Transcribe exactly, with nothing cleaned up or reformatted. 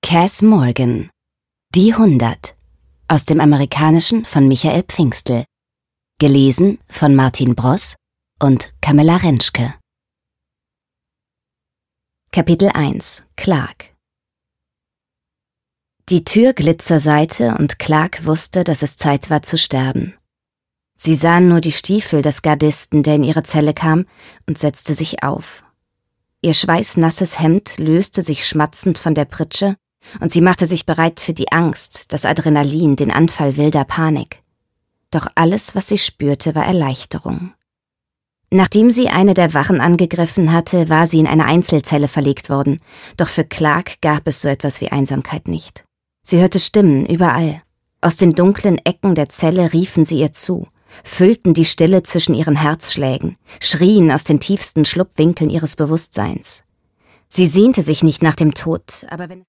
Cas Morgan. Die hundert. Aus dem Amerikanischen von Michael Pfingstl. Gelesen von Martin Bross und Camilla Rentschke. Kapitel eins. Clark. Die Tür glitt zur Seite und Clark wusste, dass es Zeit war zu sterben. Sie sahen nur die Stiefel des Gardisten, der in ihre Zelle kam, und setzte sich auf. Ihr schweißnasses Hemd löste sich schmatzend von der Pritsche, und sie machte sich bereit für die Angst, das Adrenalin, den Anfall wilder Panik. Doch alles, was sie spürte, war Erleichterung. Nachdem sie eine der Wachen angegriffen hatte, war sie in eine Einzelzelle verlegt worden, doch für Clark gab es so etwas wie Einsamkeit nicht. Sie hörte Stimmen überall. Aus den dunklen Ecken der Zelle riefen sie ihr zu, füllten die Stille zwischen ihren Herzschlägen, schrien aus den tiefsten Schlupfwinkeln ihres Bewusstseins. Sie sehnte sich nicht nach dem Tod, aber wenn